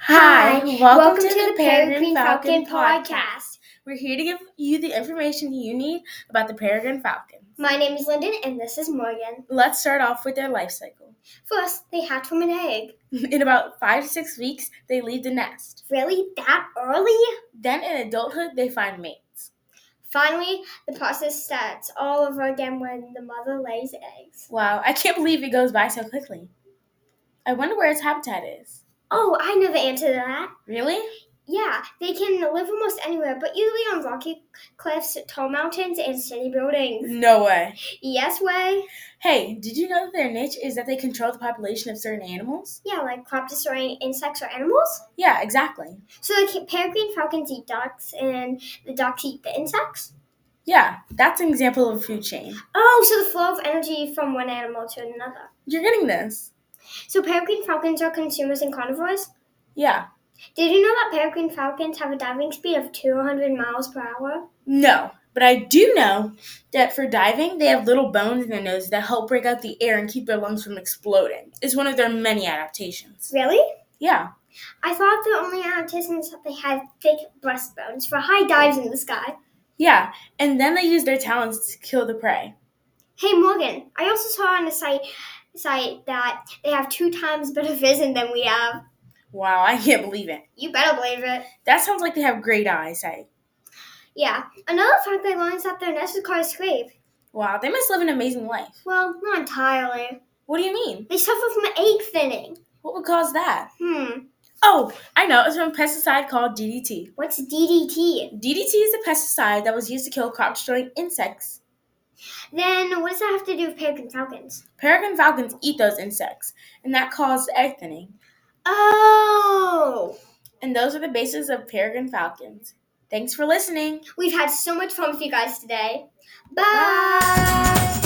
Hi, welcome to the Peregrine Falcon Podcast. We're here to give you the information you need about the peregrine falcons. My name is Lyndon, and this is Morgan. Let's start off with their life cycle. First, they hatch from an egg. In about 5 to 6 weeks, they leave the nest. Really? That early? Then in adulthood, they find mates. Finally, the process starts all over again when the mother lays eggs. Wow, I can't believe it goes by so quickly. I wonder where its habitat is. Oh, I know the answer to that. Really? Yeah, they can live almost anywhere, but usually on rocky cliffs, tall mountains, and city buildings. No way. Yes way? Hey, did you know that their niche is that they control the population of certain animals? Yeah, like crop destroying insects or animals? Yeah, exactly. So the peregrine falcons eat ducks, and the ducks eat the insects? Yeah, that's an example of a food chain. Oh, so the flow of energy from one animal to another. You're getting this. So peregrine falcons are consumers and carnivores? Yeah. Did you know that peregrine falcons have a diving speed of 200 miles per hour? No, but I do know that for diving, they have little bones in their nose that help break out the air and keep their lungs from exploding. It's one of their many adaptations. Really? Yeah. I thought the only adaptation is that they had thick breastbones for high dives in the sky. Yeah, and then they use their talons to kill the prey. Hey Morgan, I also saw on the site that they have 2 times better vision than we have. Wow, I can't believe it. You better believe it. That sounds like they have great eyesight. Yeah. Another fact I learned is that their nest is called a scrape. Wow, they must live an amazing life. Well, not entirely. What do you mean? They suffer from egg thinning. What would cause that? Oh, I know. It's from a pesticide called DDT. What's DDT? DDT is a pesticide that was used to kill crop-destroying insects. Then what does that have to do with peregrine falcons? Peregrine falcons eat those insects, and that causes egg thinning. Oh! And those are the bases of peregrine falcons. Thanks for listening. We've had so much fun with you guys today. Bye.